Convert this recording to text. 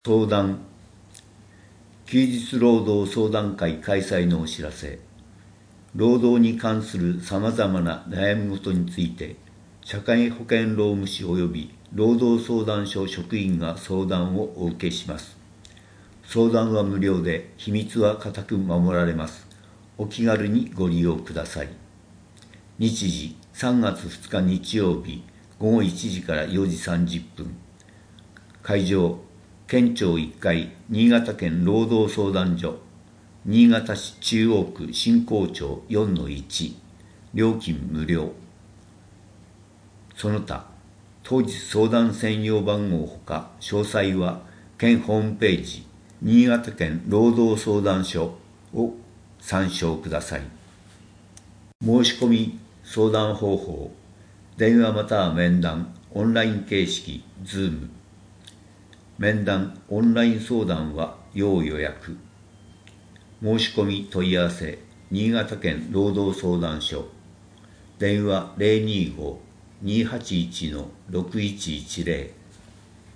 相談。休日労働相談会開催のお知らせ。労働に関するさまざまな悩み事について、社会保険労務士及び労働相談所職員が相談をお受けします。相談は無料で、秘密は固く守られます。お気軽にご利用ください。日時3月2日日曜日午後1時から4時30分。会場県庁1階新潟県労働相談所、新潟市中央区新港町 4-1、料金無料。その他、当日相談専用番号ほか、詳細は県ホームページ、新潟県労働相談所を参照ください。申し込み相談方法、電話または面談、オンライン形式、Zoom。面談、オンライン相談は要予約。申し込み問い合わせ、新潟県労働相談所。電話 025-281-6110